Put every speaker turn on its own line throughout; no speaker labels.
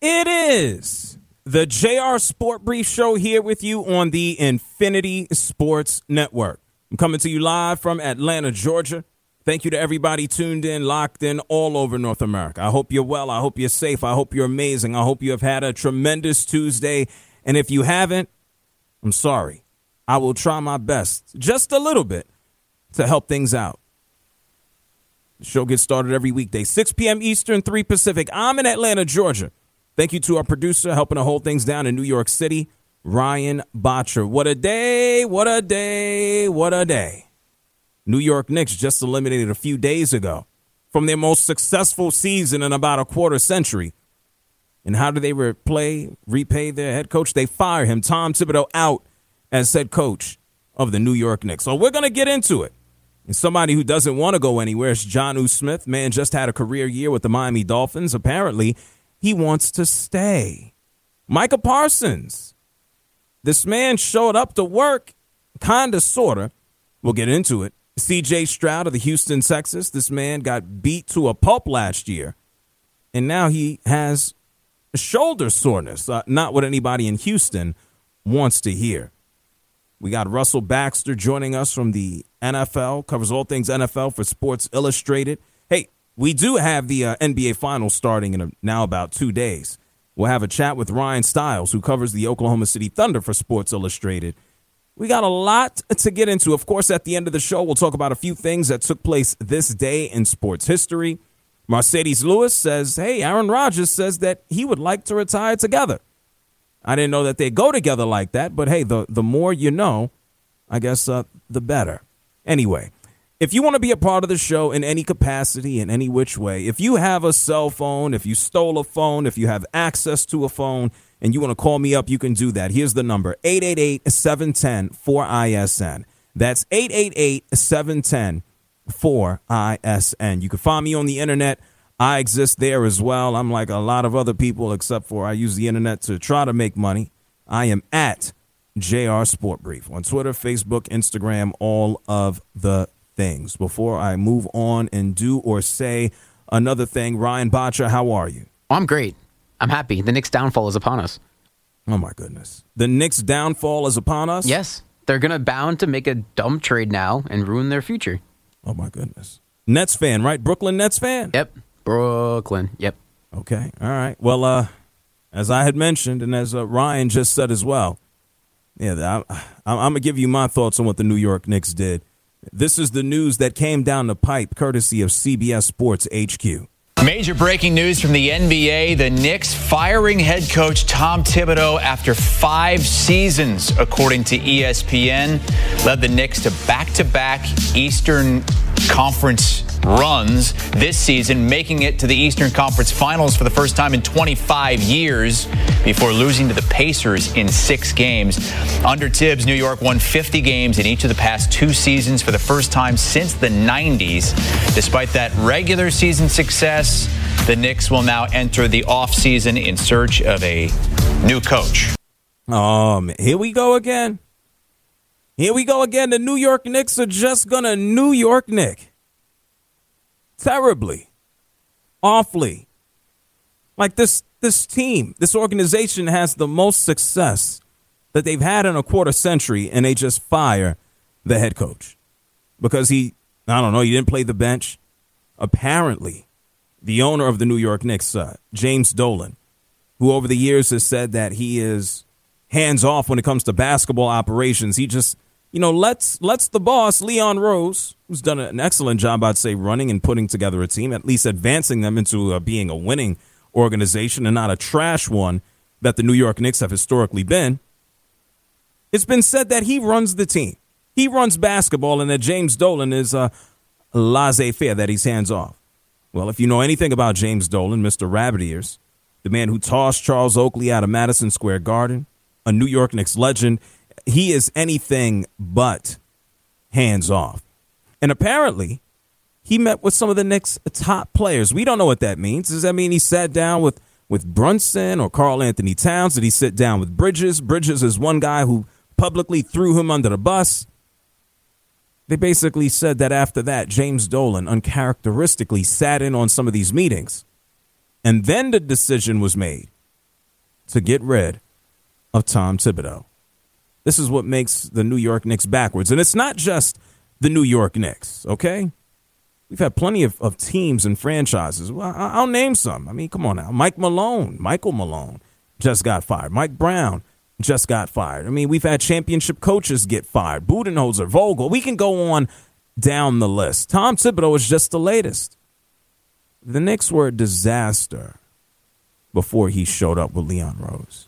It is the JR Sport Brief Show here with you on the Infinity Sports Network. I'm coming to you live from Atlanta, Georgia. Thank you to everybody tuned in, locked in all over North America. I hope you're well. I hope you're safe. I hope you're amazing. I hope you have had a tremendous Tuesday. And if you haven't, I'm sorry. I will try my best, just a little bit, to help things out. The show gets started every weekday, 6 p.m. Eastern, 3 Pacific. I'm in Atlanta, Georgia. Thank you to our producer helping to hold things down in New York City, Ryan Botcher. What a day, what a day, what a day. New York Knicks just eliminated a few days ago from their most successful season in about a quarter century. And how do they repay their head coach? They fire him, Tom Thibodeau, out as head coach of the New York Knicks. So we're going to get into it. And somebody who doesn't want to go anywhere is Jonnu Smith. Man just had a career year with the Miami Dolphins. Apparently, he wants to stay. Micah Parsons. This man showed up to work, kind of, sort of. We'll get into it. C.J. Stroud of the Houston Texans. This man got beat to a pulp last year. And now he has shoulder soreness. Not what anybody in Houston wants to hear. We got Russell Baxter joining us from the NFL. Covers all things NFL for Sports Illustrated. Hey, we do have the NBA Finals starting in now about 2 days. We'll have a chat with Ryan Stiles, who covers the Oklahoma City Thunder for Sports Illustrated. We got a lot to get into. Of course, at the end of the show, we'll talk about a few things that took place this day in sports history. Mercedes Lewis says, hey, Aaron Rodgers says that he would like to retire together. I didn't know that they go together like that, but hey, the more you know, I guess the better. Anyway, if you want to be a part of the show in any capacity, in any which way, if you have a cell phone, if you stole a phone, if you have access to a phone, and you want to call me up, you can do that. Here's the number, 888-710-4ISN. That's 888-710-4ISN. You can find me on the internet. I exist there as well. I'm like a lot of other people, except for I use the internet to try to make money. I am at JR Sport Brief on Twitter, Facebook, Instagram, all of the things. Before I move on and do or say another thing, Ryan Botcher, how are you?
I'm great. I'm happy. The Knicks' downfall is upon us.
Oh, my goodness. The Knicks' downfall is upon us?
Yes. They're bound to make a dumb trade now and ruin their future.
Oh, my goodness. Nets fan, right? Brooklyn Nets fan?
Yep. Brooklyn. Yep.
Okay. All right. Well, as I had mentioned, and as Ryan just said as well, yeah, I'm going to give you my thoughts on what the New York Knicks did. This is the news that came down the pipe, courtesy of CBS Sports HQ.
Major breaking news from the NBA. The Knicks firing head coach Tom Thibodeau after 5 seasons, according to ESPN. Led the Knicks to back-to-back Eastern Conference runs this season, making it to the Eastern Conference Finals for the first time in 25 years before losing to the Pacers in 6 games. Under Tibbs, New York won 50 games in each of the past 2 seasons for the first time since the 90s. Despite that regular season success, the Knicks will now enter the offseason in search of a new coach.
Oh, man. Here we go again. Here we go again. The New York Knicks are just going to New York Knick. Terribly, awfully. Like this team, this organization has the most success that they've had in a quarter century, and they just fire the head coach because he didn't play the bench. Apparently, the owner of the New York Knicks, James Dolan, who over the years has said that he is hands off when it comes to basketball operations. He just lets the boss, Leon Rose, who's done an excellent job, I'd say, running and putting together a team, at least advancing them into being a winning organization and not a trash one that the New York Knicks have historically been. It's been said that he runs the team. He runs basketball and that James Dolan is laissez-faire, that he's hands off. Well, if you know anything about James Dolan, Mr. Rabbit Ears, the man who tossed Charles Oakley out of Madison Square Garden, a New York Knicks legend, he is anything but hands off. And apparently, he met with some of the Knicks' top players. We don't know what that means. Does that mean he sat down with Brunson or Karl Anthony Towns? Did he sit down with Bridges? Bridges is one guy who publicly threw him under the bus. They basically said that after that, James Dolan uncharacteristically sat in on some of these meetings. And then the decision was made to get rid of Tom Thibodeau. This is what makes the New York Knicks backwards. And it's not just the New York Knicks, okay? We've had plenty of teams and franchises. Well, I'll name some. I mean, come on now. Michael Malone just got fired. Mike Brown just got fired. I mean, we've had championship coaches get fired. Budenholzer, Vogel. We can go on down the list. Tom Thibodeau is just the latest. The Knicks were a disaster before he showed up with Leon Rose.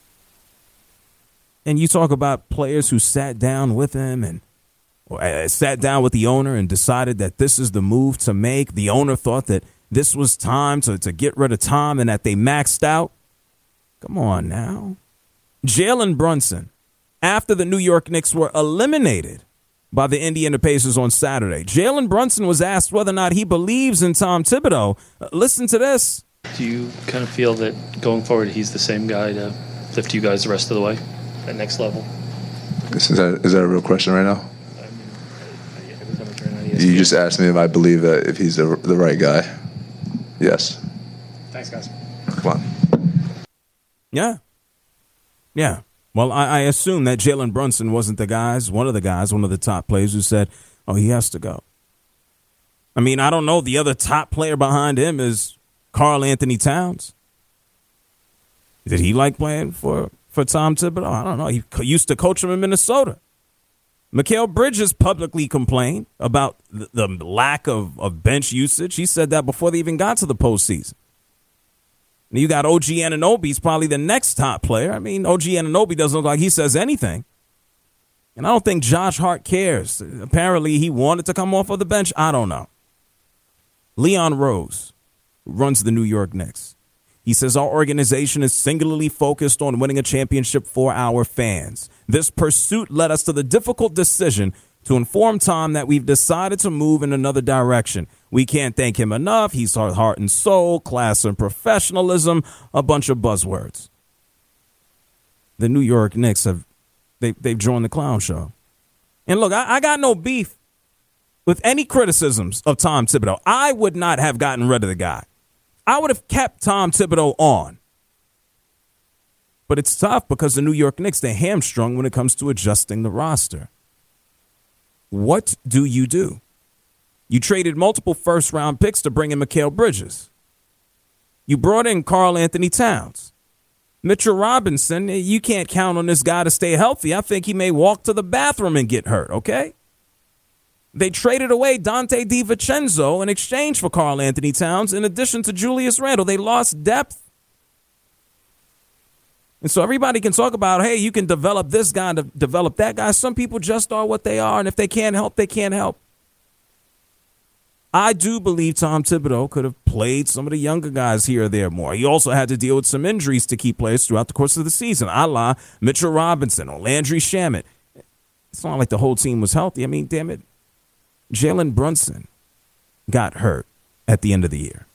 And you talk about players who sat down with him or sat down with the owner and decided that this is the move to make. The owner thought that this was time to get rid of Tom and that they maxed out. Come on now. Jalen Brunson, after the New York Knicks were eliminated by the Indiana Pacers on Saturday, Jalen Brunson was asked whether or not he believes in Tom Thibodeau. Listen to this.
Do you kind of feel that going forward he's the same guy to lift you guys the rest of the way, that next level?
Is that a real question right now? You just asked me if I believe that if he's the right guy. Yes.
Thanks, guys.
Come on.
Yeah. Well, I assume that Jalen Brunson wasn't one of the top players who said, oh, he has to go. I mean, I don't know. The other top player behind him is Karl Anthony Towns. Did he like playing for Tom Thibodeau? I don't know. He used to coach him in Minnesota. Mikal Bridges publicly complained about the lack of bench usage. He said that before they even got to the postseason. And you got OG Anunoby. He's probably the next top player. I mean, OG Anunoby doesn't look like he says anything. And I don't think Josh Hart cares. Apparently, he wanted to come off of the bench. I don't know. Leon Rose runs the New York Knicks. He says our organization is singularly focused on winning a championship for our fans. This pursuit led us to the difficult decision to inform Tom that we've decided to move in another direction. We can't thank him enough. He's our heart and soul, class and professionalism, a bunch of buzzwords. The New York Knicks they've joined the clown show. And look, I got no beef with any criticisms of Tom Thibodeau. I would not have gotten rid of the guy. I would have kept Tom Thibodeau on. But it's tough because the New York Knicks, they're hamstrung when it comes to adjusting the roster. What do? You traded multiple first-round picks to bring in Mikal Bridges. You brought in Karl Anthony Towns. Mitchell Robinson, you can't count on this guy to stay healthy. I think he may walk to the bathroom and get hurt, okay? They traded away Dante DiVincenzo in exchange for Karl Anthony Towns in addition to Julius Randle. They lost depth. And so everybody can talk about, hey, you can develop this guy, to develop that guy. Some people just are what they are, and if they can't help, they can't help. I do believe Tom Thibodeau could have played some of the younger guys here or there more. He also had to deal with some injuries to key players throughout the course of the season, a la Mitchell Robinson or Landry Shamet. It's not like the whole team was healthy. I mean, damn it. Jalen Brunson got hurt at the end of the year.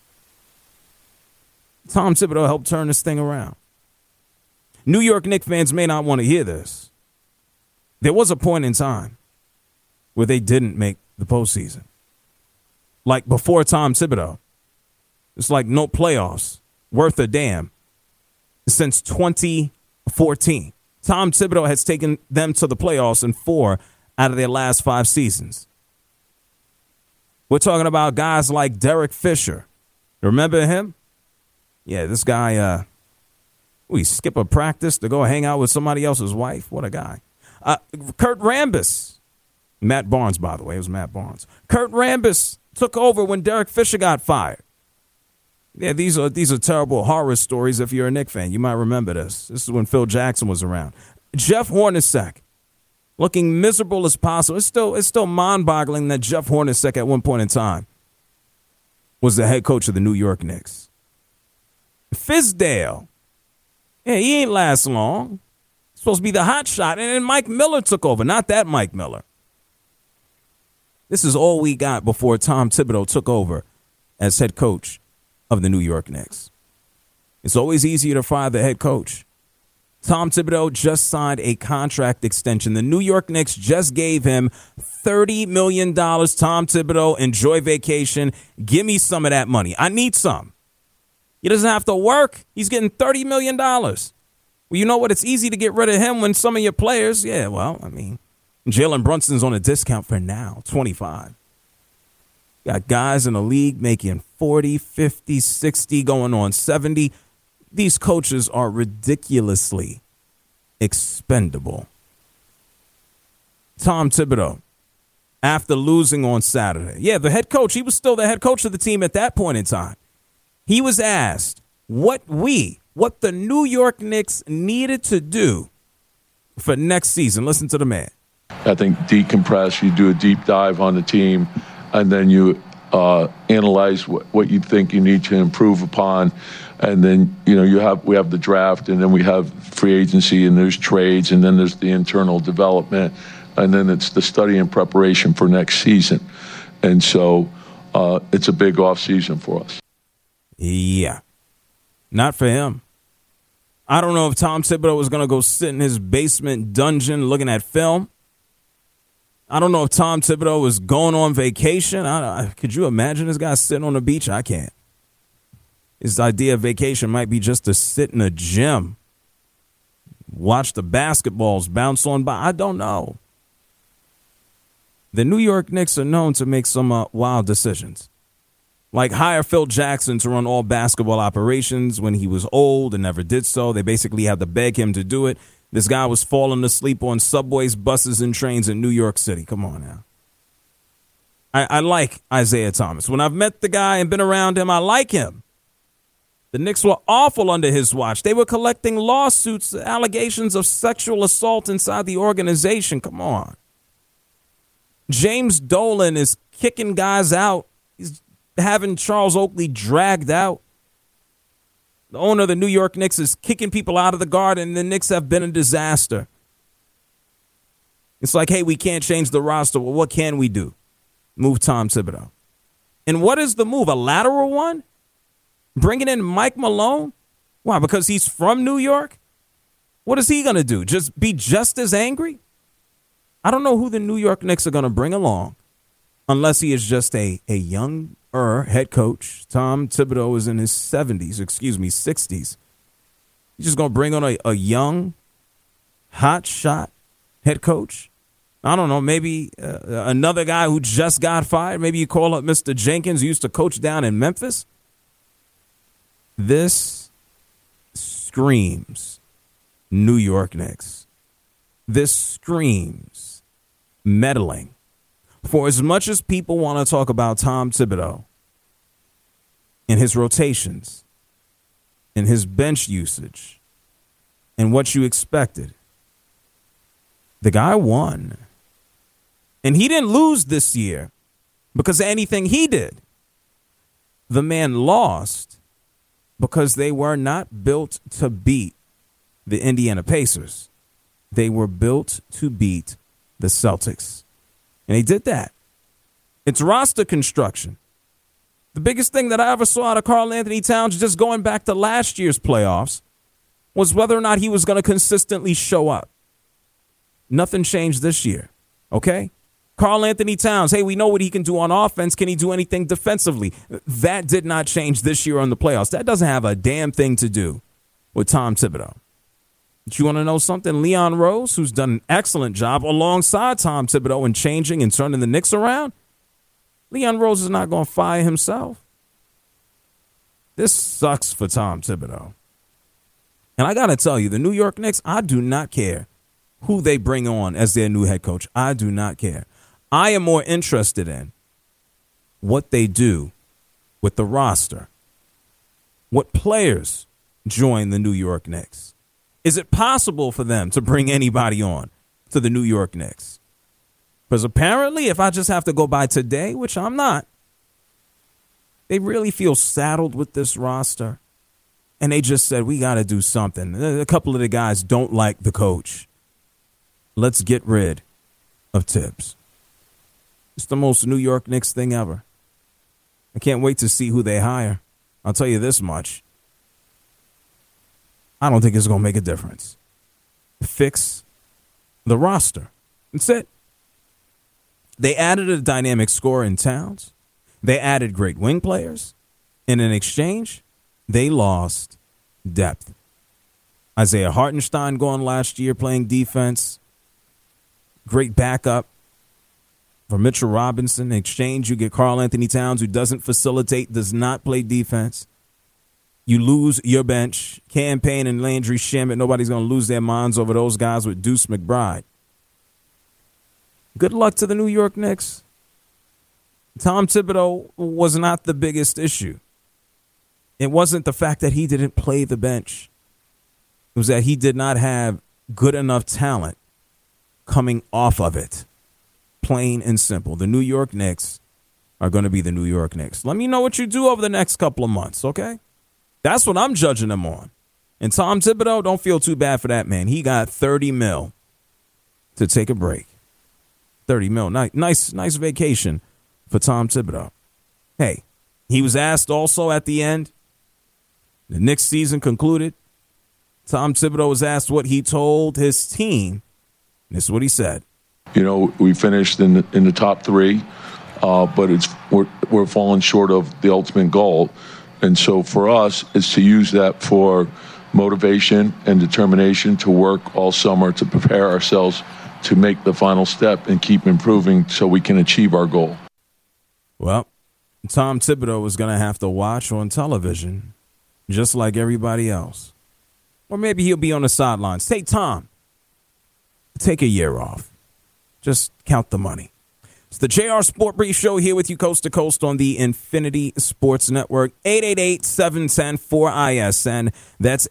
Tom Thibodeau helped turn this thing around. New York Knicks fans may not want to hear this. There was a point in time where they didn't make the postseason. Like before Tom Thibodeau. It's like no playoffs worth a damn since 2014. Tom Thibodeau has taken them to the playoffs in 4 out of their last 5 seasons. We're talking about guys like Derek Fisher. Remember him? Yeah, this guy, we skip a practice to go hang out with somebody else's wife. What a guy. Kurt Rambis. Matt Barnes, by the way. It was Matt Barnes. Kurt Rambis took over when Derek Fisher got fired. Yeah, these are terrible horror stories if you're a Knicks fan. You might remember this. This is when Phil Jackson was around. Jeff Hornacek, looking miserable as possible. It's still mind-boggling that Jeff Hornacek at one point in time was the head coach of the New York Knicks. Fizdale. Yeah, he ain't last long. He's supposed to be the hot shot. And then Mike Miller took over. Not that Mike Miller. This is all we got before Tom Thibodeau took over as head coach of the New York Knicks. It's always easier to fire the head coach. Tom Thibodeau just signed a contract extension. The New York Knicks just gave him $30 million. Tom Thibodeau, enjoy vacation. Give me some of that money. I need some. He doesn't have to work. He's getting $30 million. Well, you know what? It's easy to get rid of him when some of your players, Jalen Brunson's on a discount for now, 25. Got guys in the league making 40, 50, 60, going on 70. These coaches are ridiculously expendable. Tom Thibodeau, after losing on Saturday. Yeah, the head coach, he was still the head coach of the team at that point in time. He was asked what the New York Knicks needed to do for next season. Listen to the man.
I think decompress, you do a deep dive on the team, and then you analyze what you think you need to improve upon. And then, we have the draft, and then we have free agency, and there's trades, and then there's the internal development, and then it's the study and preparation for next season. And so it's a big off season for us.
Yeah, not for him. I don't know if Tom Thibodeau was going to go sit in his basement dungeon looking at film. I don't know if Tom Thibodeau was going on vacation. Could you imagine this guy sitting on the beach? I can't. His idea of vacation might be just to sit in a gym, watch the basketballs bounce on by. I don't know. The New York Knicks are known to make some wild decisions, like hire Phil Jackson to run all basketball operations when he was old and never did so. They basically had to beg him to do it. This guy was falling asleep on subways, buses, and trains in New York City. Come on now. I like Isaiah Thomas. When I've met the guy and been around him, I like him. The Knicks were awful under his watch. They were collecting lawsuits, allegations of sexual assault inside the organization. Come on. James Dolan is kicking guys out. He's having Charles Oakley dragged out. The owner of the New York Knicks is kicking people out of the Garden, and the Knicks have been a disaster. It's like, hey, we can't change the roster. Well, what can we do? Move Tom Thibodeau. And what is the move? A lateral one? Bringing in Mike Malone? Why, because he's from New York? What is he going to do? Just be just as angry? I don't know who the New York Knicks are going to bring along unless he is just a younger head coach. Tom Thibodeau is in his 60s. He's just going to bring on a young, hot shot head coach. I don't know, maybe another guy who just got fired. Maybe you call up Mr. Jenkins, who used to coach down in Memphis. This screams New York Knicks. This screams meddling. For as much as people want to talk about Tom Thibodeau and his rotations and his bench usage and what you expected, the guy won. And he didn't lose this year because of anything he did. The man lost because they were not built to beat the Indiana Pacers. They were built to beat the Celtics. And he did that. It's roster construction. The biggest thing that I ever saw out of Karl Anthony Towns, just going back to last year's playoffs, was whether or not he was going to consistently show up. Nothing changed this year, okay? Karl Anthony Towns, hey, we know what he can do on offense. Can he do anything defensively? That did not change this year on the playoffs. That doesn't have a damn thing to do with Tom Thibodeau. But you want to know something? Leon Rose, who's done an excellent job alongside Tom Thibodeau in changing and turning the Knicks around, Leon Rose is not going to fire himself. This sucks for Tom Thibodeau. And I got to tell you, the New York Knicks, I do not care who they bring on as their new head coach. I do not care. I am more interested in what they do with the roster. What players join the New York Knicks? Is it possible for them to bring anybody on to the New York Knicks? Because apparently, if I just have to go by today, which I'm not, they really feel saddled with this roster. And they just said, we got to do something. A couple of the guys don't like the coach. Let's get rid of Tibbs. It's the most New York Knicks thing ever. I can't wait to see who they hire. I'll tell you this much. I don't think it's going to make a difference. Fix the roster. That's it. They added a dynamic scorer in Towns. They added great wing players. And in exchange, they lost depth. Isaiah Hartenstein gone last year playing defense. Great backup for Mitchell Robinson. In exchange, you get Karl Anthony Towns, who doesn't facilitate, does not play defense. You lose your bench. Cam Payne and Landry Shamet. Nobody's going to lose their minds over those guys with Deuce McBride. Good luck to the New York Knicks. Tom Thibodeau was not the biggest issue. It wasn't the fact that he didn't play the bench. It was that he did not have good enough talent coming off of it. Plain and simple. The New York Knicks are going to be the New York Knicks. Let me know what you do over the next couple of months, okay? That's what I'm judging them on. And Tom Thibodeau, don't feel too bad for that man. He got $30 million to take a break. $30 million. Nice vacation for Tom Thibodeau. Hey, he was asked also at the end, the Knicks season concluded. Tom Thibodeau was asked what he told his team. This is what he said.
You know, we finished in the top three, but we're falling short of the ultimate goal. And so for us, it's to use that for motivation and determination to work all summer to prepare ourselves to make the final step and keep improving so we can achieve our goal.
Well, Tom Thibodeau is going to have to watch on television just like everybody else. Or maybe he'll be on the sidelines. Hey, Tom, take a year off. Just count the money. It's the JR Sport Brief Show here with you coast to coast on the Infinity Sports Network. 888-710-4ISN. That's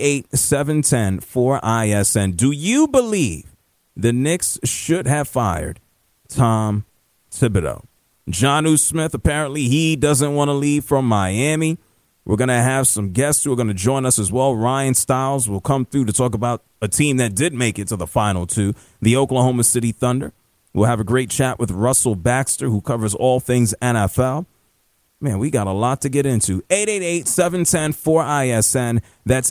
888-710-4ISN. Do you believe the Knicks should have fired Tom Thibodeau? Jonnu Smith, apparently he doesn't want to leave from Miami. We're going to have some guests who are going to join us as well. Ryan Stiles will come through to talk about a team that did make it to the final two, the Oklahoma City Thunder. We'll have a great chat with Russell Baxter, who covers all things NFL. Man, we got a lot to get into. 888-710-4ISN. That's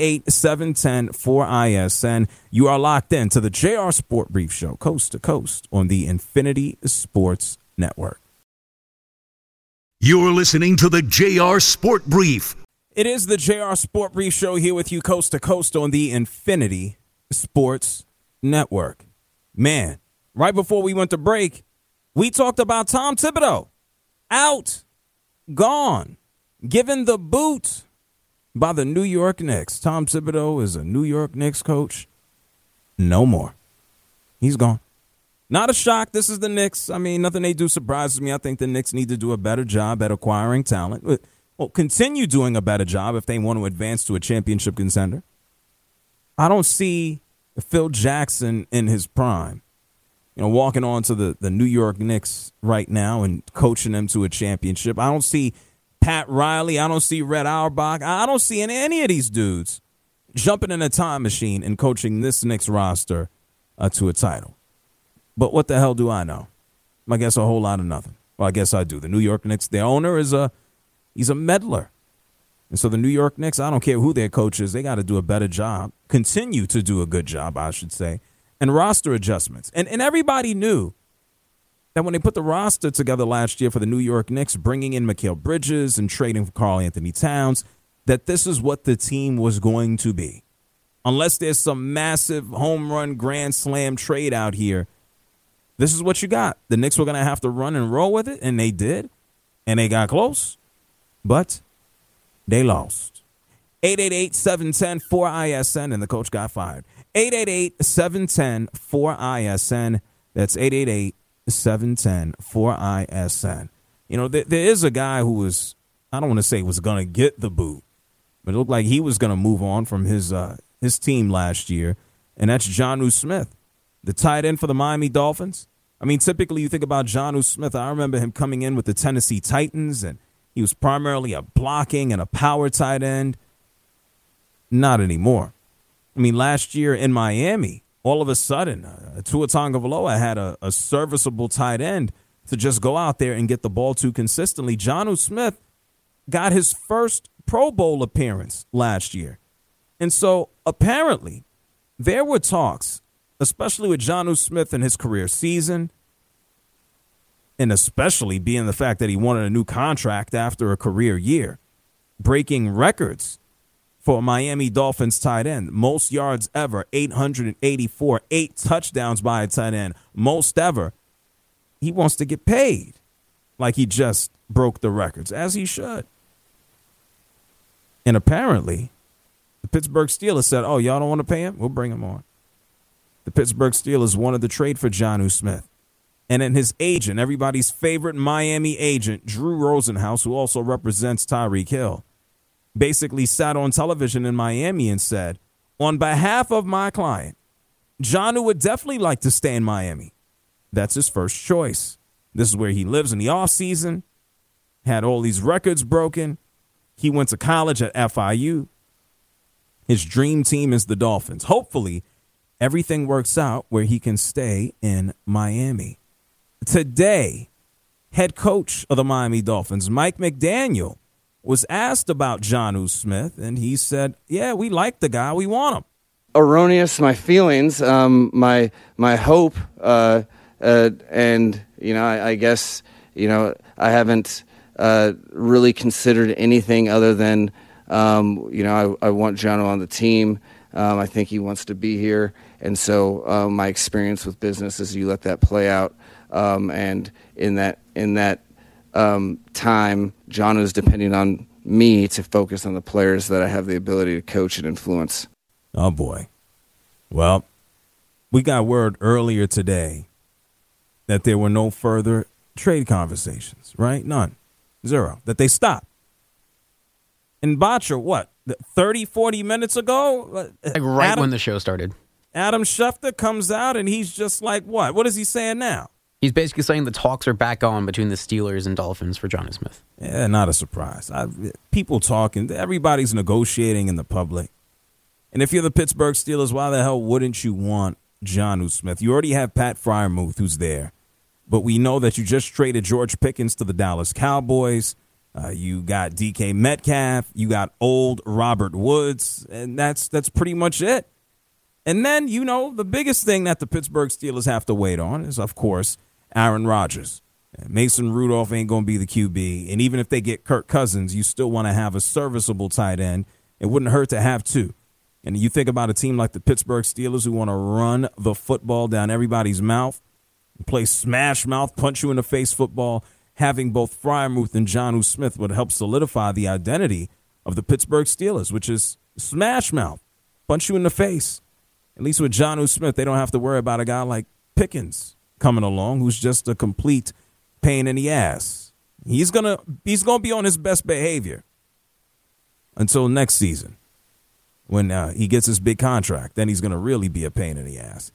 888-710-4ISN. You are locked in to the JR Sport Brief Show, coast to coast on the Infinity Sports Network.
You're listening to the JR Sport Brief.
It is the JR Sport Brief Show here with you coast to coast on the Infinity Sports Network. Man, right before we went to break, we talked about Tom Thibodeau. Out, gone, given the boot by the New York Knicks. Tom Thibodeau is a New York Knicks coach. No more. He's gone. Not a shock. This is the Knicks. I mean, nothing they do surprises me. I think the Knicks need to do a better job at acquiring talent. Well, continue doing a better job if they want to advance to a championship contender. I don't see Phil Jackson in his prime, walking on to the New York Knicks right now and coaching them to a championship. I don't see Pat Riley. I don't see Red Auerbach. I don't see any of these dudes jumping in a time machine and coaching this Knicks roster to a title. But what the hell do I know? I guess a whole lot of nothing. Well, I guess I do. The New York Knicks, their owner he's a meddler. And so the New York Knicks, I don't care who their coach is, they got to do a better job, continue to do a good job, I should say, and roster adjustments. And everybody knew that when they put the roster together last year for the New York Knicks, bringing in Mikal Bridges and trading for Karl Anthony Towns, that this is what the team was going to be. Unless there's some massive home run grand slam trade out here, this is what you got. The Knicks were going to have to run and roll with it, and they did. And they got close, but they lost. 888-710-4ISN, and the coach got fired. 888-710-4ISN. That's 888-710-4ISN. There is a guy who was, I don't want to say was going to get the boot, but it looked like he was going to move on from his team last year, and that's Jonnu Smith, the tight end for the Miami Dolphins. I mean, typically you think about Jonnu Smith. I remember him coming in with the Tennessee Titans, and he was primarily a blocking and a power tight end. Not anymore. I mean, last year in Miami, all of a sudden, Tua Tagovailoa had a serviceable tight end to just go out there and get the ball to consistently. Jonnu Smith got his first Pro Bowl appearance last year. And so apparently there were talks, especially with Jonnu Smith in his career season, and especially being the fact that he wanted a new contract after a career year. breaking records for a Miami Dolphins tight end. Most yards ever, 884, 8 touchdowns by a tight end, most ever. He wants to get paid like he just broke the records, as he should. And apparently, the Pittsburgh Steelers said, oh, y'all don't want to pay him? We'll bring him on. The Pittsburgh Steelers wanted to trade for Jonnu Smith. And then his agent, everybody's favorite Miami agent, Drew Rosenhaus, who also represents Tyreek Hill, basically sat on television in Miami and said, on behalf of my client, Jonnu would definitely like to stay in Miami. That's his first choice. This is where he lives in the offseason, had all these records broken. He went to college at FIU. His dream team is the Dolphins. Hopefully, everything works out where he can stay in Miami. Today, head coach of the Miami Dolphins, Mike McDaniel, was asked about Jonnu Smith, and he said, yeah, we like the guy. We want him.
Erroneous, my feelings, my hope, and, I guess, I haven't really considered anything other than, I want Jonnu on the team. I think he wants to be here. And so my experience with business is you let that play out. And in that time, Jonnu is depending on me to focus on the players that I have the ability to coach and influence.
Oh, boy. Well, we got word earlier today that there were no further trade conversations, right? None. Zero. That they stopped. And Botcher, what, 30, 40 minutes ago?
Like right when the show started.
Adam Schefter comes out and he's just like, what? What is he saying now?
He's basically saying the talks are back on between the Steelers and Dolphins for Jonnu Smith.
Yeah, not a surprise. People talking, everybody's negotiating in the public. And if you're the Pittsburgh Steelers, why the hell wouldn't you want Jonnu Smith? You already have Pat Freiermuth, who's there. But we know that you just traded George Pickens to the Dallas Cowboys. You got DK Metcalf. You got old Robert Woods. And that's pretty much it. And then, the biggest thing that the Pittsburgh Steelers have to wait on is, of course, Aaron Rodgers. Mason Rudolph ain't going to be the QB. And even if they get Kirk Cousins, you still want to have a serviceable tight end. It wouldn't hurt to have two. And you think about a team like the Pittsburgh Steelers who want to run the football down everybody's mouth, play smash mouth, punch you in the face football. Having both Freiermuth and Jonnu Smith would help solidify the identity of the Pittsburgh Steelers, which is smash mouth, punch you in the face. At least with Jonnu Smith, they don't have to worry about a guy like Pickens coming along, who's just a complete pain in the ass. He's gonna be on his best behavior until next season when he gets his big contract. Then he's gonna really be a pain in the ass.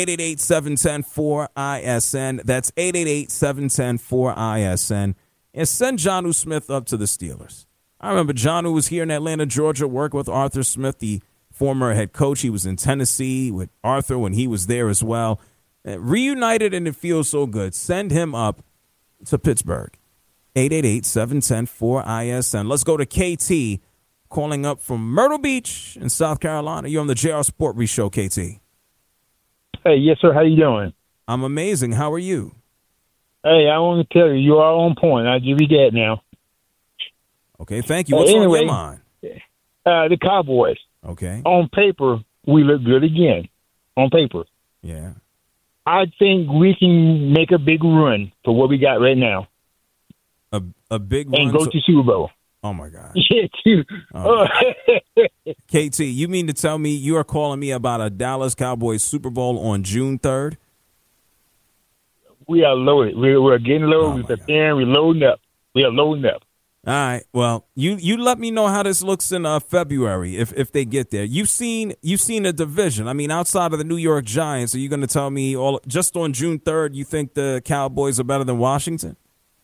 888-710-4ISN. That's 888-710-4ISN. And send Jonnu Smith up to the Steelers. I remember Jonnu was here in Atlanta, Georgia, working with Arthur Smith, the former head coach. He was in Tennessee with Arthur when he was there as well. Reunited, and it feels so good. Send him up to Pittsburgh. 888-710-4ISN. Let's go to KT calling up from Myrtle Beach in South Carolina. You're on the JR Sport Brief Show, KT.
Hey, yes, sir. How you doing?
I'm amazing. How are you?
Hey, I want to tell you, you are on point. I'll give you that now.
Okay, thank you. What's on your mind?
The Cowboys.
Okay.
On paper, we look good again. On paper.
Yeah.
I think we can make a big run for what we got right now.
A big run?
And go to Super Bowl.
Oh, my God.
Yeah, too.
Oh. KT, you mean to tell me you are calling me about a Dallas Cowboys Super Bowl on June 3rd?
We are loaded. We're getting loaded. We're preparing. We're loading up. We are loading up.
All right. Well, you let me know how this looks in February if they get there. You've seen a division. I mean, outside of the New York Giants, are you going to tell me just on June 3rd you think the Cowboys are better than Washington?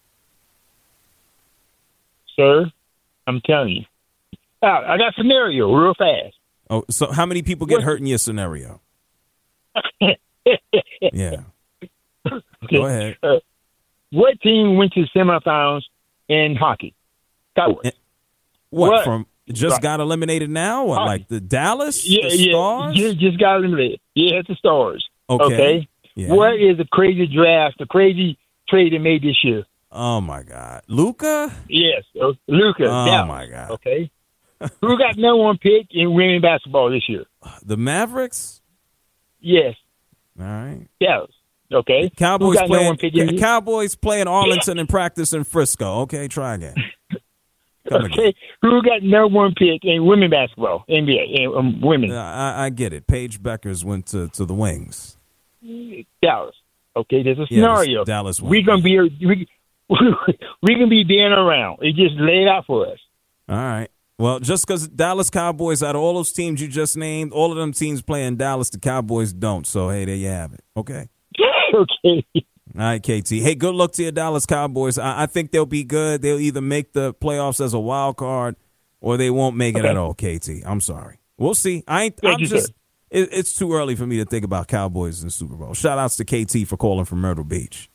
Sir, I'm telling you. I got a scenario real fast.
Oh, so how many people get hurt in your scenario? Yeah.
Okay.
Go ahead.
What team went to the semifinals in hockey? Cowboys.
What from just got eliminated now? What, like the Dallas?
Yeah,
the Stars?
Just got eliminated. Yeah, it's the Stars.
Okay.
Yeah. What is the crazy draft, the crazy trade they made this year?
Oh, my God. Luka?
Yes, Luka.
Oh,
Dallas,
my God.
Okay. Who got number one pick in women's basketball this year?
The Mavericks?
Yes,
All right.
Dallas. Okay.
Cowboys
Who got number one pick in
playing, Cowboys playing Arlington and practice in Frisco. Okay, try again. Come
Okay.
again.
Who got number one pick in women's basketball? NBA, women.
I get it. Paige Beckers went to the Wings.
Dallas. Okay, there's a
Yeah,
scenario.
Dallas won.
We're gonna be being around. It just laid out for us.
All right. Well, just because Dallas Cowboys, out of all those teams you just named, all of them teams play in Dallas, the Cowboys don't. So, hey, there you have it. Okay.
Okay.
All right, KT. Hey, good luck to your Dallas Cowboys. I think they'll be good. They'll either make the playoffs as a wild card or they won't make it at all, KT. I'm sorry. We'll see. It's too early for me to think about Cowboys in the Super Bowl. Shout outs to KT for calling from Myrtle Beach.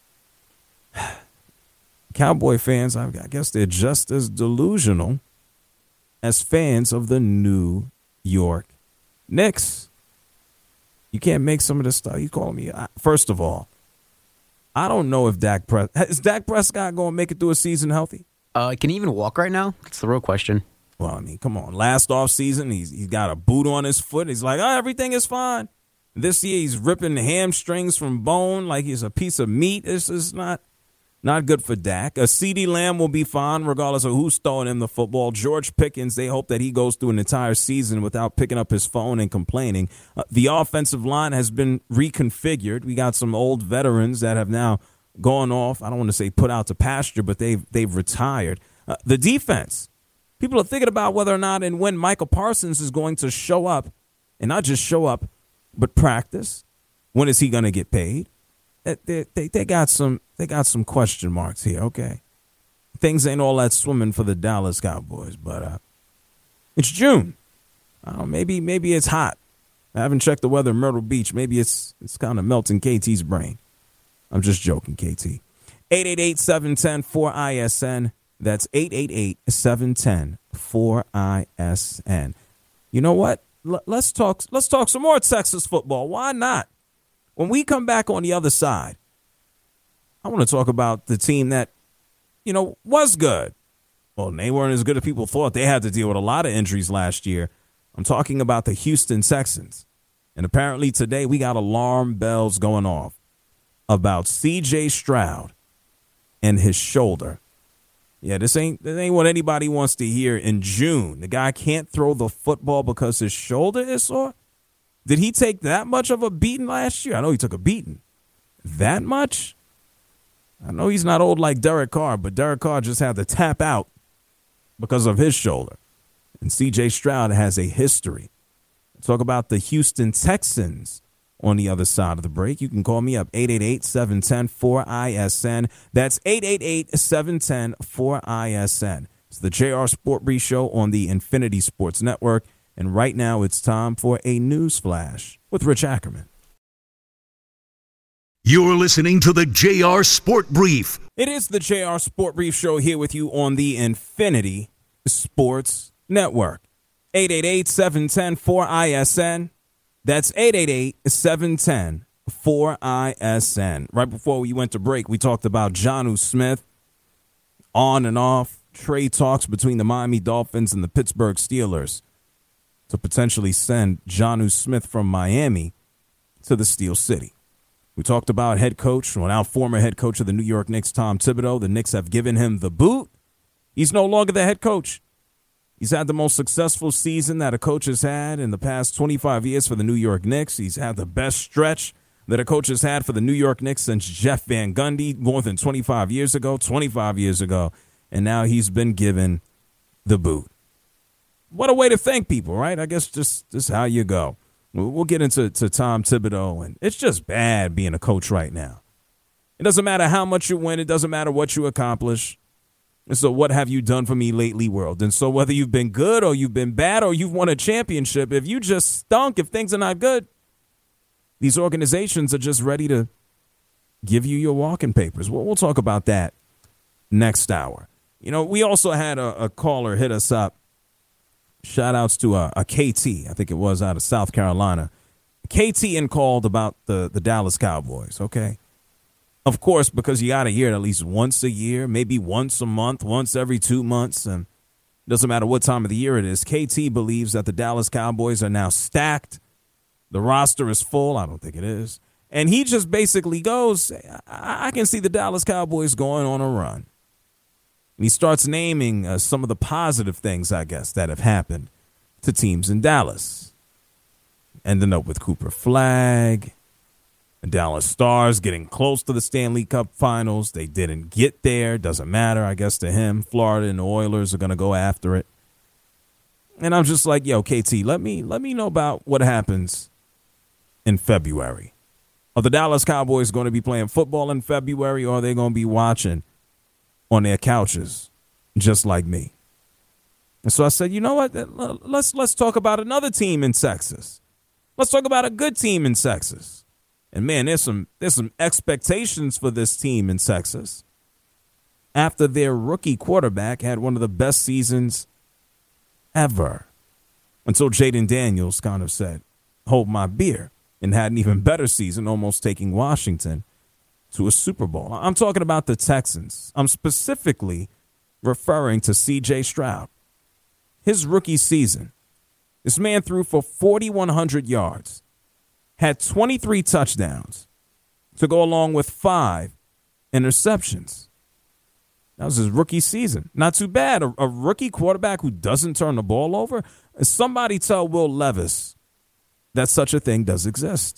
Cowboy fans, I guess they're just as delusional as fans of the New York Knicks. You can't make some of this stuff. You calling me? First of all, I don't know if is Dak Prescott going to make it through a season healthy?
Can he even walk right now? That's the real question.
Well, I mean, come on. Last offseason, he's got a boot on his foot. He's like, everything is fine. This year, he's ripping hamstrings from bone like he's a piece of meat. This is not good for Dak. A CeeDee Lamb will be fine regardless of who's throwing him the football. George Pickens, they hope that he goes through an entire season without picking up his phone and complaining. The offensive line has been reconfigured. We got some old veterans that have now gone off. I don't want to say put out to pasture, but they've retired. The defense. People are thinking about whether or not and when Michael Parsons is going to show up, and not just show up, but practice. When is he going to get paid? They got some question marks here. Okay, things ain't all that swimming for the Dallas Cowboys, but it's June. Maybe it's hot. I haven't checked the weather in Myrtle Beach. Maybe it's kind of melting KT's brain. I'm just joking, KT. 888-710-4ISN. That's 888-710-4ISN. You know what? Let's talk some more Texas football. Why not? When we come back on the other side, I want to talk about the team that, was good. Well, they weren't as good as people thought. They had to deal with a lot of injuries last year. I'm talking about the Houston Texans. And apparently today we got alarm bells going off about C.J. Stroud and his shoulder. Yeah, this ain't what anybody wants to hear in June. The guy can't throw the football because his shoulder is sore. Did he take that much of a beating last year? I know he took a beating. That much? I know he's not old like Derek Carr, but Derek Carr just had to tap out because of his shoulder. And C.J. Stroud has a history. Talk about the Houston Texans on the other side of the break. You can call me up, 888-710-4ISN. That's 888-710-4ISN. It's the JR Sport Brief Show on the Infinity Sports Network. And right now it's time for a news flash with Rich Ackerman.
You're listening to the JR Sport Brief.
It is the JR Sport Brief Show here with you on the Infinity Sports Network. 888-710-4ISN. That's 888-710-4ISN. Right before we went to break, we talked about Jonnu Smith, on and off, trade talks between the Miami Dolphins and the Pittsburgh Steelers to potentially send Jonnu Smith from Miami to the Steel City. We talked about former head coach of the New York Knicks, Tom Thibodeau. The Knicks have given him the boot. He's no longer the head coach. He's had the most successful season that a coach has had in the past 25 years for the New York Knicks. He's had the best stretch that a coach has had for the New York Knicks since Jeff Van Gundy more than 25 years ago. And now he's been given the boot. What a way to thank people, right? I guess just how you go. We'll get into Tom Thibodeau, and it's just bad being a coach right now. It doesn't matter how much you win. It doesn't matter what you accomplish. And so what have you done for me lately, world? And so whether you've been good or you've been bad or you've won a championship, if you just stunk, if things are not good, these organizations are just ready to give you your walking papers. We'll talk about that next hour. We also had a caller hit us up. Shout outs to a KT, I think it was out of South Carolina. KT called about the Dallas Cowboys, okay? Of course, because you got to hear it at least once a year, maybe once a month, once every 2 months, and it doesn't matter what time of the year it is. KT believes that the Dallas Cowboys are now stacked. The roster is full. I don't think it is. And he just basically goes, I can see the Dallas Cowboys going on a run. And he starts naming some of the positive things, I guess, that have happened to teams in Dallas. Ending up with Cooper Flagg. The Dallas Stars getting close to the Stanley Cup Finals. They didn't get there. Doesn't matter, I guess, to him. Florida and the Oilers are going to go after it. And I'm just like, yo, KT, let me know about what happens in February. Are the Dallas Cowboys going to be playing football in February, or are they going to be watching on their couches just like me? And so I said, you know what? Let's talk about another team in Texas. Let's talk about a good team in Texas. And, man, there's some expectations for this team in Texas after their rookie quarterback had one of the best seasons ever until Jaden Daniels kind of said, hold my beer, and had an even better season, almost taking Washington to a Super Bowl. I'm talking about the Texans. I'm specifically referring to C.J. Stroud. His rookie season, this man threw for 4,100 yards. Had 23 touchdowns to go along with 5 interceptions. That was his rookie season. Not too bad. A rookie quarterback who doesn't turn the ball over. Somebody tell Will Levis that such a thing does exist.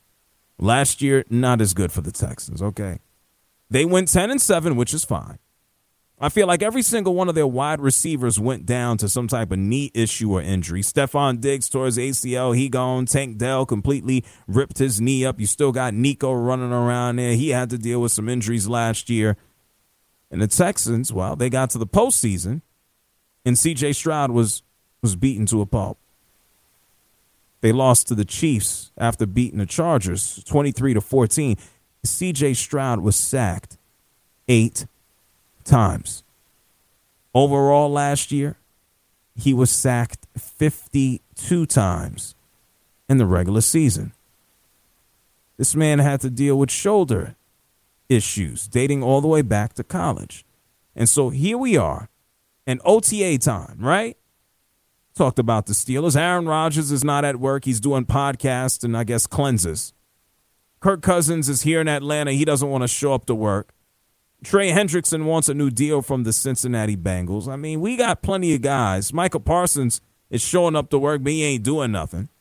Last year, not as good for the Texans, okay? They went 10-7, which is fine. I feel like every single one of their wide receivers went down to some type of knee issue or injury. Stephon Diggs tore his ACL. He gone. Tank Dell completely ripped his knee up. You still got Nico running around there. He had to deal with some injuries last year. And the Texans, well, they got to the postseason, and C.J. Stroud was beaten to a pulp. They lost to the Chiefs after beating the Chargers 23-14. C.J. Stroud was sacked 8 times. Overall last year, he was sacked 52 times in the regular season. This man had to deal with shoulder issues dating all the way back to college. And so here we are in OTA time, right? Talked about the Steelers. Aaron Rodgers is not at work. He's doing podcasts and I guess cleanses. Kirk Cousins is here in Atlanta. He doesn't want to show up to work. Trey Hendrickson wants a new deal from the Cincinnati Bengals. I mean, we got plenty of guys. Michael Parsons is showing up to work, but he ain't doing nothing.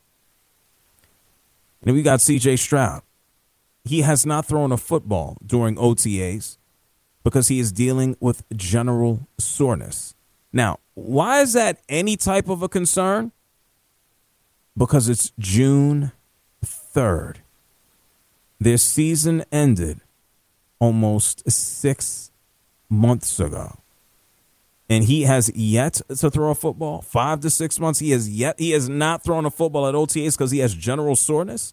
And then we got C.J. Stroud. He has not thrown a football during OTAs because he is dealing with general soreness. Now, why is that any type of a concern? Because it's June 3rd. Their season ended almost 6 months ago. And he has yet to throw a football. 5 to 6 months. He has not thrown a football at OTAs because he has general soreness.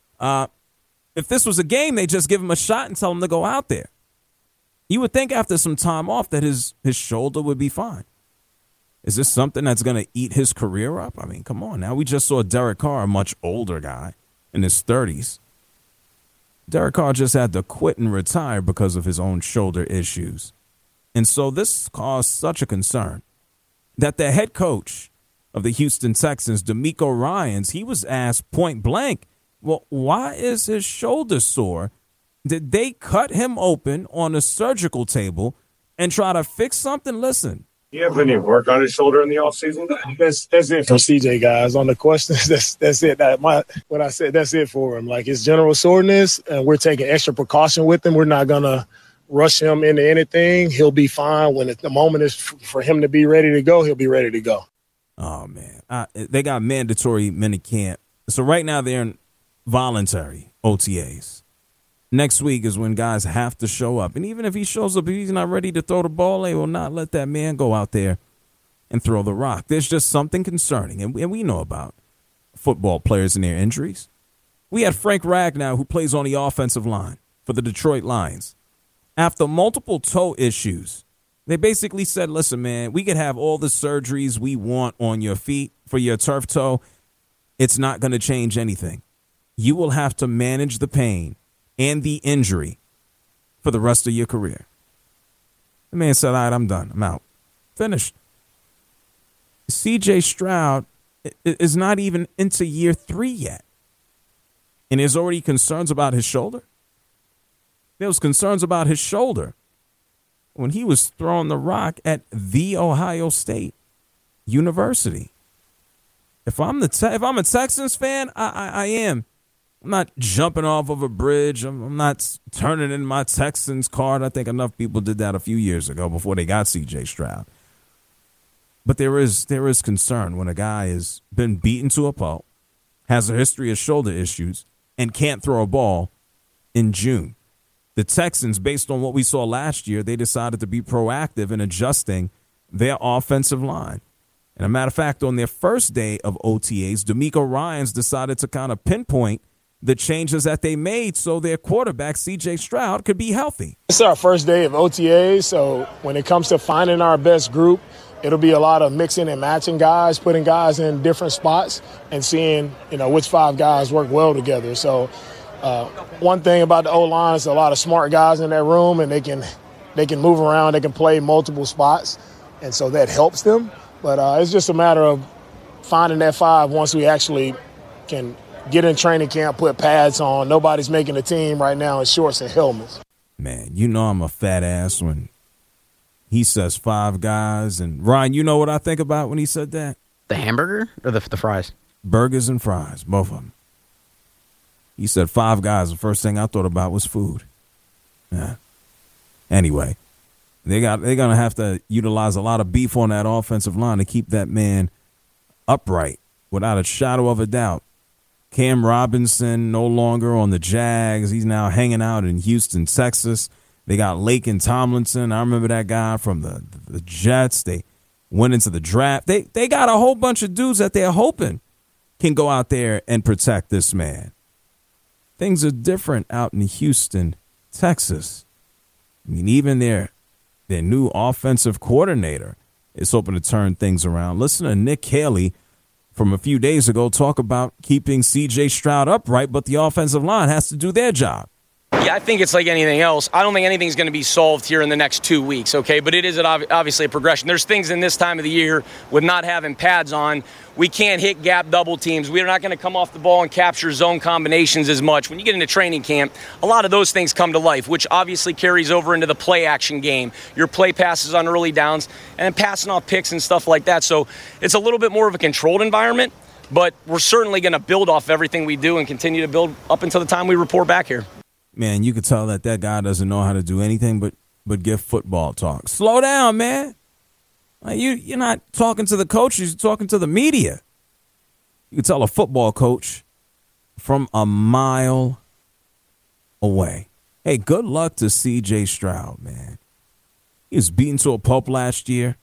If this was a game, they just give him a shot and tell him to go out there. You would think after some time off that his shoulder would be fine. Is this something that's going to eat his career up? I mean, come on now. We just saw Derek Carr, a much older guy in his 30s. Derek Carr just had to quit and retire because of his own shoulder issues. And so this caused such a concern that the head coach of the Houston Texans, DeMeco Ryans, he was asked point blank, well, why is his shoulder sore? Did they cut him open on a surgical table and try to fix something? Listen.
You have any work on his shoulder in the offseason?
That's it for CJ, guys. On the questions, that's it. What I said, that's it for him. Like, it's general soreness, and we're taking extra precaution with him. We're not going to rush him into anything. He'll be fine. When the moment is for him to be ready to go, he'll be ready to go.
Oh, man. They got mandatory minicamp. So right now they're in voluntary OTAs. Next week is when guys have to show up. And even if he shows up, if he's not ready to throw the ball, they will not let that man go out there and throw the rock. There's just something concerning. And we know about football players and their injuries. We had Frank Ragnow, who plays on the offensive line for the Detroit Lions. After multiple toe issues, they basically said, listen, man, we could have all the surgeries we want on your feet for your turf toe. It's not going to change anything. You will have to manage the pain and the injury for the rest of your career. The man said, all right, I'm done. I'm out. Finished. C.J. Stroud is not even into year 3 yet. And there's already concerns about his shoulder. There was concerns about his shoulder when he was throwing the rock at The Ohio State University. If I'm a Texans fan, I am. I'm not jumping off of a bridge. I'm not turning in my Texans card. I think enough people did that a few years ago before they got C.J. Stroud. But there is concern when a guy has been beaten to a pulp, has a history of shoulder issues, and can't throw a ball in June. The Texans, based on what we saw last year, they decided to be proactive in adjusting their offensive line. And a matter of fact, on their first day of OTAs, D'Amico Ryans decided to kind of pinpoint the changes that they made so their quarterback, C.J. Stroud, could be healthy.
It's our first day of OTAs, so when it comes to finding our best group, it'll be a lot of mixing and matching guys, putting guys in different spots and seeing, which 5 guys work well together. So one thing about the O-line is a lot of smart guys in that room, and they can move around, they can play multiple spots, and so that helps them. But it's just a matter of finding that 5 once we actually can get in training camp, put pads on. Nobody's making a team right now in shorts and helmets.
Man, I'm a fat ass when he says 5 guys. And, Ryan, you know what I think about when he said that?
The hamburger or the fries?
Burgers and fries, both of them. He said 5 guys. The first thing I thought about was food. Yeah. Anyway, they're going to have to utilize a lot of beef on that offensive line to keep that man upright without a shadow of a doubt. Cam Robinson no longer on the Jags. He's now hanging out in Houston, Texas. They got Laken Tomlinson. I remember that guy from the Jets. They went into the draft. They got a whole bunch of dudes that they're hoping can go out there and protect this man. Things are different out in Houston, Texas. I mean, even their new offensive coordinator is hoping to turn things around. Listen to Nick Haley from a few days ago talk about keeping C.J. Stroud upright, but the offensive line has to do their job.
Yeah, I think it's like anything else. I don't think anything's going to be solved here in the next 2 weeks, okay? But it is obviously a progression. There's things in this time of the year with not having pads on. We can't hit gap double teams. We're not going to come off the ball and capture zone combinations as much. When you get into training camp, a lot of those things come to life, which obviously carries over into the play action game. Your play passes on early downs and then passing off picks and stuff like that. So it's a little bit more of a controlled environment, but we're certainly going to build off everything we do and continue to build up until the time we report back here.
Man, you could tell that guy doesn't know how to do anything but give football talk. Slow down, man. Like you're not talking to the coaches, you're talking to the media. You can tell a football coach from a mile away. Hey, good luck to C.J. Stroud, man. He was beaten to a pulp last year.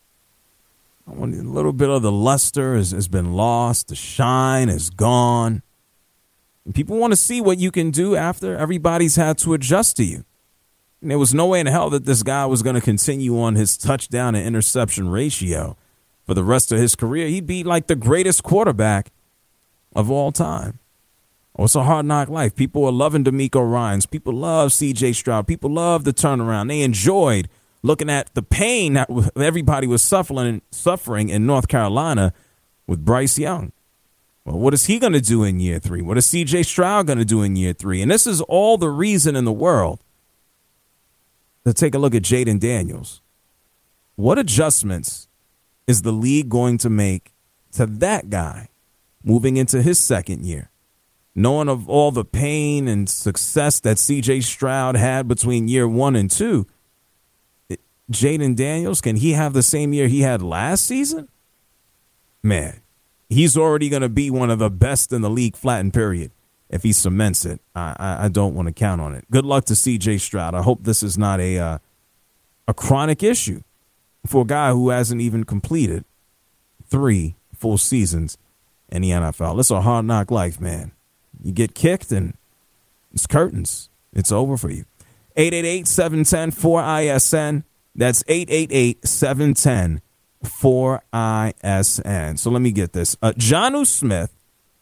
A little bit of the luster has been lost. The shine is gone. And people want to see what you can do after everybody's had to adjust to you. And there was no way in hell that this guy was going to continue on his touchdown and interception ratio for the rest of his career. He'd be like the greatest quarterback of all time. Oh, it's a hard knock life. People are loving D'Amico Ryans. People love C.J. Stroud. People love the turnaround. They enjoyed looking at the pain that everybody was suffering in North Carolina with Bryce Young. Well, what is he going to do in year 3? What is C.J. Stroud going to do in year 3? And this is all the reason in the world to take a look at Jaden Daniels. What adjustments is the league going to make to that guy moving into his second year? Knowing of all the pain and success that C.J. Stroud had between year 1 and 2, Jaden Daniels, can he have the same year he had last season? Man, he's already going to be one of the best in the league, flat and period. If he cements it, I don't want to count on it. Good luck to C.J. Stroud. I hope this is not a chronic issue for a guy who hasn't even completed 3 full seasons in the NFL. It's a hard knock life, man. You get kicked and it's curtains. It's over for you. 888-710-4ISN. That's 888-710-4ISN. So let me get this. Jonnu Smith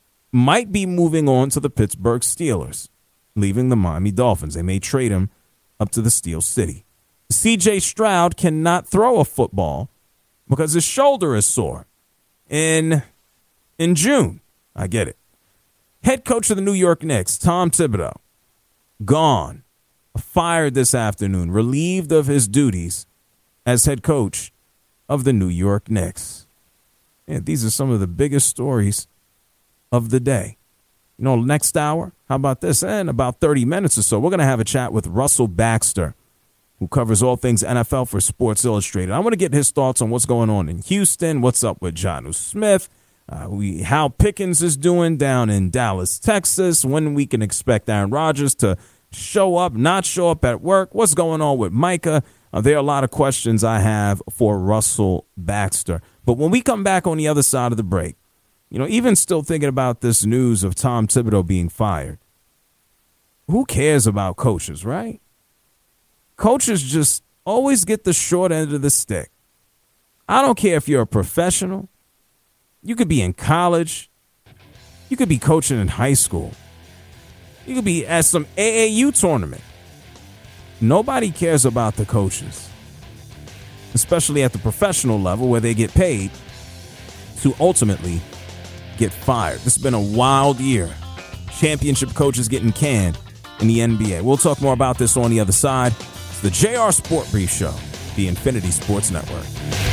might be moving on to the Pittsburgh Steelers, leaving the Miami Dolphins. They may trade him up to the Steel City. C.J. Stroud cannot throw a football because his shoulder is sore in June. I get it. Head coach of the New York Knicks, Tom Thibodeau, gone, fired this afternoon, relieved of his duties as head coach of the New York Knicks. Yeah, these are some of the biggest stories of the day. You know, next hour, how about this? In about 30 minutes or so, we're going to have a chat with Russell Baxter, who covers all things NFL for Sports Illustrated. I want to get his thoughts on what's going on in Houston, what's up with Jonnu Smith, how Pickens is doing down in Dallas, Texas, when we can expect Aaron Rodgers to show up, not show up at work, what's going on with Micah. There are a lot of questions I have for Russell Baxter. But when we come back on the other side of the break, you know, even still thinking about this news of Tom Thibodeau being fired, who cares about coaches, right? Coaches just always get the short end of the stick. I don't care if you're a professional. You could be in college. You could be coaching in high school. You could be at some AAU tournament. Nobody cares about the coaches, especially at the professional level where they get paid to ultimately get fired. This has been a wild year. Championship coaches getting canned in the NBA. We'll talk more about this on the other side. It's the JR Sport Brief Show, the Infinity Sports Network.